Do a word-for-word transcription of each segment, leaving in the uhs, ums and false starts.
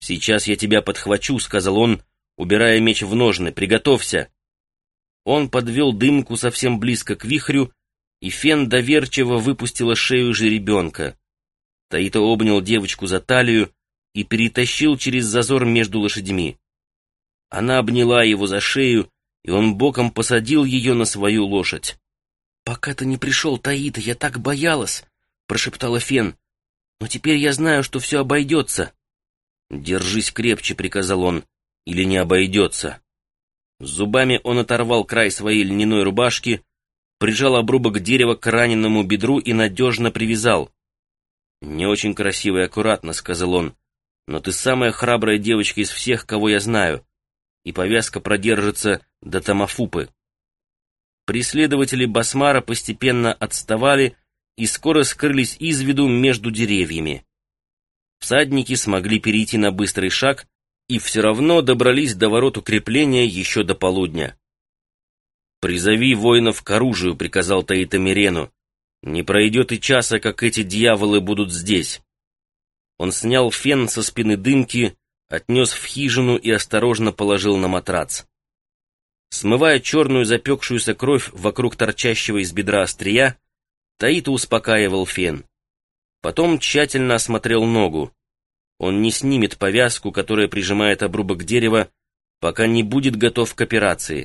«Сейчас я тебя подхвачу», — сказал он, убирая меч в ножны. «Приготовься». Он подвел дымку совсем близко к вихрю, и Фен доверчиво выпустила шею жеребенка. Таита обнял девочку за талию и перетащил через зазор между лошадьми. Она обняла его за шею, и он боком посадил ее на свою лошадь. «Пока ты не пришел, Таита, я так боялась», — прошептала Фен. «Но теперь я знаю, что все обойдется». «Держись крепче», — приказал он, — «или не обойдется». Зубами он оторвал край своей льняной рубашки, прижал обрубок дерева к раненому бедру и надежно привязал. «Не очень красиво и аккуратно», — сказал он, — «но ты самая храбрая девочка из всех, кого я знаю, и повязка продержится до Тамафупы». Преследователи Басмара постепенно отставали и скоро скрылись из виду между деревьями. Всадники смогли перейти на быстрый шаг и все равно добрались до ворот укрепления еще до полудня. «Призови воинов к оружию», — приказал Таита Мирену. «Не пройдет и часа, как эти дьяволы будут здесь». Он снял Фен со спины дымки, отнес в хижину и осторожно положил на матрац. Смывая черную запекшуюся кровь вокруг торчащего из бедра острия, Таита успокаивал Фен. Потом тщательно осмотрел ногу. Он не снимет повязку, которая прижимает обрубок дерева, пока не будет готов к операции.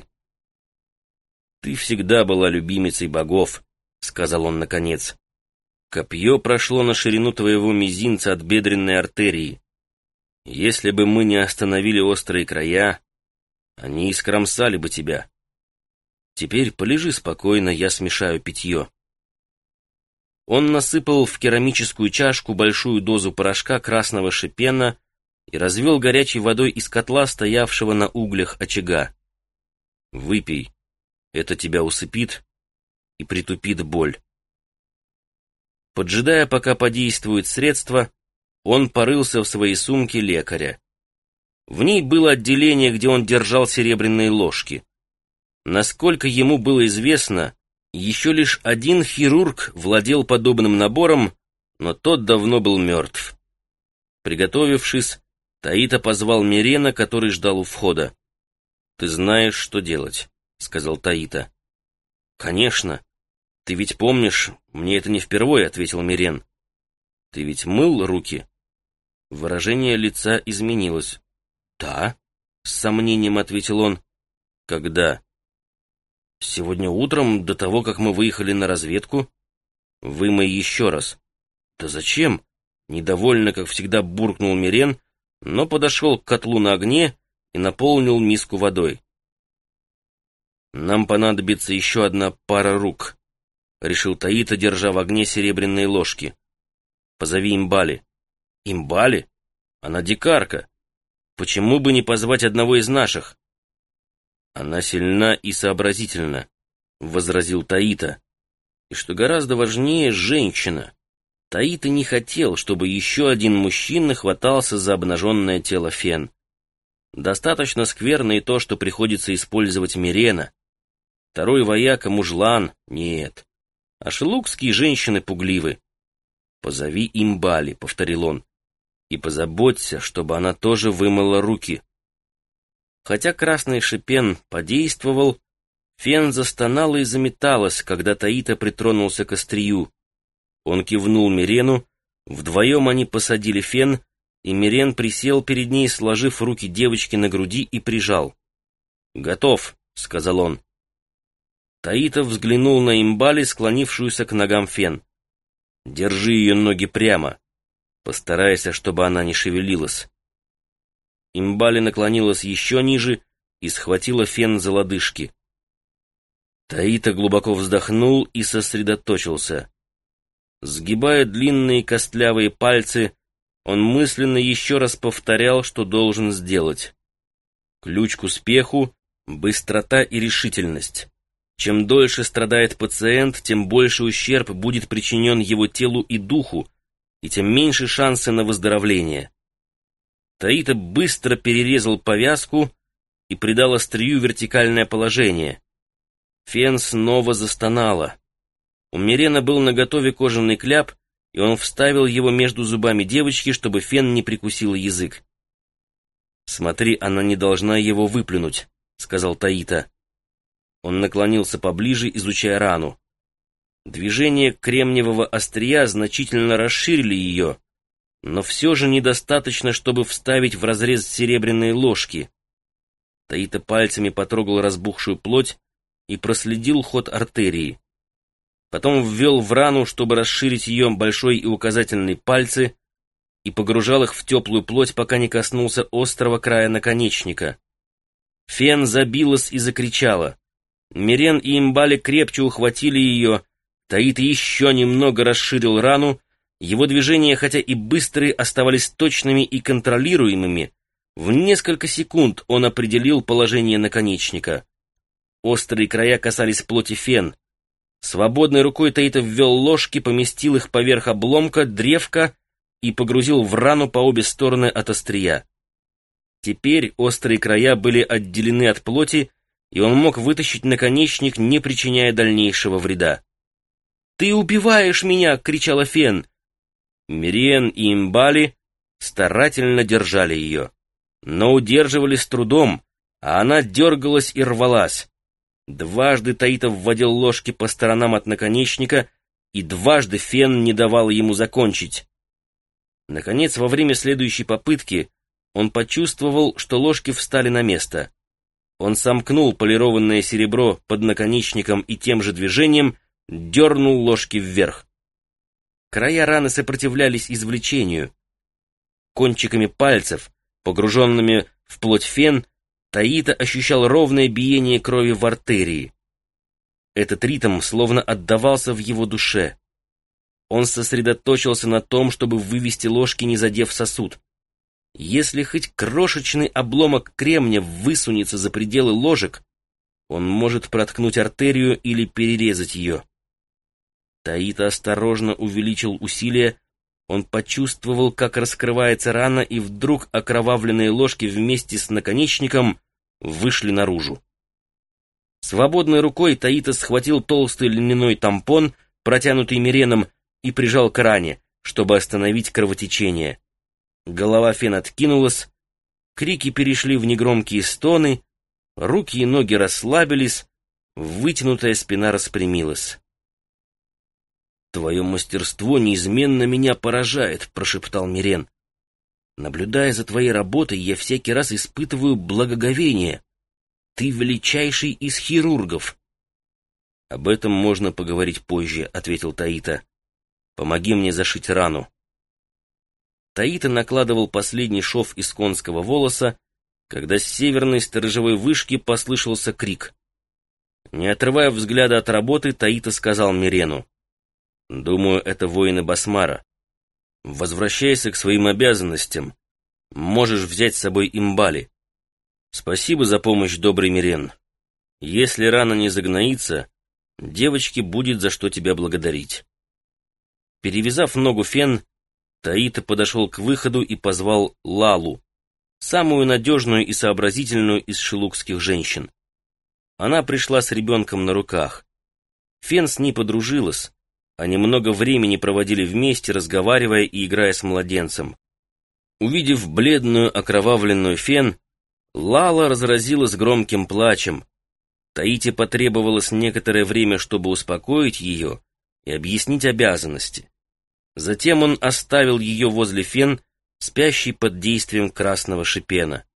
«Ты всегда была любимицей богов», — сказал он наконец. «Копье прошло на ширину твоего мизинца от бедренной артерии. Если бы мы не остановили острые края, они искромсали бы тебя. Теперь полежи спокойно, я смешаю питье». Он насыпал в керамическую чашку большую дозу порошка красного шипена и развел горячей водой из котла, стоявшего на углях очага. «Выпей, это тебя усыпит и притупит боль». Поджидая, пока подействует средство, он порылся в своей сумке лекаря. В ней было отделение, где он держал серебряные ложки. Насколько ему было известно, еще лишь один хирург владел подобным набором, но тот давно был мертв. Приготовившись, Таита позвал Мирена, который ждал у входа. «Ты знаешь, что делать», — сказал Таита. «Конечно. Ты ведь помнишь, мне это не впервые», — ответил Мирен. «Ты ведь мыл руки?» Выражение лица изменилось. «Да», — с сомнением ответил он. «Когда?» «Сегодня утром, до того, как мы выехали на разведку». «Вымой еще раз». «Да зачем?» — недовольно, как всегда, буркнул Мирен, но подошел к котлу на огне и наполнил миску водой. «Нам понадобится еще одна пара рук», — решил Таита, держа в огне серебряные ложки. «Позови Имбали». «Имбали? Она дикарка. Почему бы не позвать одного из наших?» «Она сильна и сообразительна», — возразил Таита. «И что гораздо важнее, женщина». Таита не хотел, чтобы еще один мужчина хватался за обнаженное тело Фен. Достаточно скверно и то, что приходится использовать Мирена. Второй вояка — мужлан, нет. А шелукские женщины пугливы. «Позови Имбали», — повторил он, — «и позаботься, чтобы она тоже вымыла руки». Хотя красный шипен подействовал, Фен застонала и заметалась, когда Таита притронулся к острию. Он кивнул Мирену, вдвоем они посадили Фен, и Мирен присел перед ней, сложив руки девочки на груди, и прижал. «Готов», — сказал он. Таита взглянул на Имбали, склонившуюся к ногам Фен. «Держи ее ноги прямо. Постарайся, чтобы она не шевелилась». Имбали наклонилась еще ниже и схватила Фен за лодыжки. Таита глубоко вздохнул и сосредоточился. Сгибая длинные костлявые пальцы, он мысленно еще раз повторял, что должен сделать. Ключ к успеху — быстрота и решительность. Чем дольше страдает пациент, тем больше ущерб будет причинен его телу и духу, и тем меньше шансы на выздоровление. Таита быстро перерезал повязку и придал острию вертикальное положение. Фен снова застонала. У Мирена был наготове кожаный кляп, и он вставил его между зубами девочки, чтобы Фен не прикусила язык. «Смотри, она не должна его выплюнуть», — сказал Таита. Он наклонился поближе, изучая рану. Движения кремниевого острия значительно расширили ее, но все же недостаточно, чтобы вставить в разрез серебряные ложки. Таита пальцами потрогал разбухшую плоть и проследил ход артерии. Потом ввел в рану, чтобы расширить ее, большой и указательный пальцы, и погружал их в теплую плоть, пока не коснулся острого края наконечника. Фен забилась и закричала. Мирен и Имбали крепче ухватили ее. Таита еще немного расширил рану. Его движения, хотя и быстрые, оставались точными и контролируемыми. В несколько секунд он определил положение наконечника. Острые края касались плоти Фен. Свободной рукой Таита ввел ложки, поместил их поверх обломка, древка и погрузил в рану по обе стороны от острия. Теперь острые края были отделены от плоти, и он мог вытащить наконечник, не причиняя дальнейшего вреда. «Ты убиваешь меня!» — кричала Фен. Мириен и Имбали старательно держали ее, но удерживали с трудом, а она дергалась и рвалась. Дважды Таита вводил ложки по сторонам от наконечника, и дважды Фен не давала ему закончить. Наконец, во время следующей попытки он почувствовал, что ложки встали на место. Он сомкнул полированное серебро под наконечником и тем же движением дернул ложки вверх. Края раны сопротивлялись извлечению. Кончиками пальцев, погруженными в плоть Фен, Таита ощущал ровное биение крови в артерии. Этот ритм словно отдавался в его душе. Он сосредоточился на том, чтобы вывести ложки, не задев сосуд. Если хоть крошечный обломок кремня высунется за пределы ложек, он может проткнуть артерию или перерезать ее. Таита осторожно увеличил усилия. Он почувствовал, как раскрывается рана, и вдруг окровавленные ложки вместе с наконечником вышли наружу. Свободной рукой Таита схватил толстый льняной тампон, протянутый Миреном, и прижал к ране, чтобы остановить кровотечение. Голова Фен откинулась, крики перешли в негромкие стоны, руки и ноги расслабились, вытянутая спина распрямилась. «Твое мастерство неизменно меня поражает», — прошептал Мирен. «Наблюдая за твоей работой, я всякий раз испытываю благоговение. Ты величайший из хирургов». «Об этом можно поговорить позже», — ответил Таита. «Помоги мне зашить рану». Таита накладывал последний шов из конского волоса, когда с северной сторожевой вышки послышался крик. Не отрывая взгляда от работы, Таита сказал Мирену: «Думаю, это воины Басмара. Возвращайся к своим обязанностям. Можешь взять с собой Имбали. Спасибо за помощь, добрый Мирен. Если рана не загноится, девочке будет за что тебя благодарить». Перевязав ногу Фен, Таита подошел к выходу и позвал Лалу, самую надежную и сообразительную из шелукских женщин. Она пришла с ребенком на руках. Фен с ней подружилась. Они много времени проводили вместе, разговаривая и играя с младенцем. Увидев бледную, окровавленную Фен, Лала разразилась громким плачем. Таите потребовалось некоторое время, чтобы успокоить ее и объяснить обязанности. Затем он оставил ее возле Фен, спящей под действием красного шипена.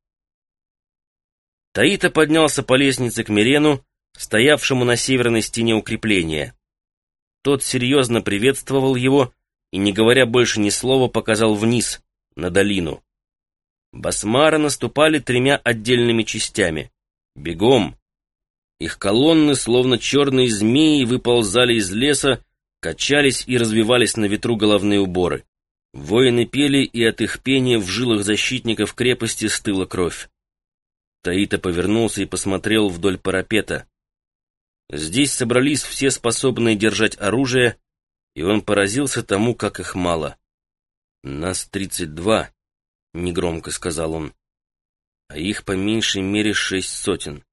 Таита поднялся по лестнице к Мирену, стоявшему на северной стене укрепления. Тот серьезно приветствовал его и, не говоря больше ни слова, показал вниз, на долину. Басмары наступали тремя отдельными частями. Бегом. Их колонны, словно черные змеи, выползали из леса, качались и развивались на ветру головные уборы. Воины пели, и от их пения в жилах защитников крепости стыла кровь. Таита повернулся и посмотрел вдоль парапета. Здесь собрались все способные держать оружие, и он поразился тому, как их мало. «Нас тридцать два», — негромко сказал он, — «а их по меньшей мере шесть сотен».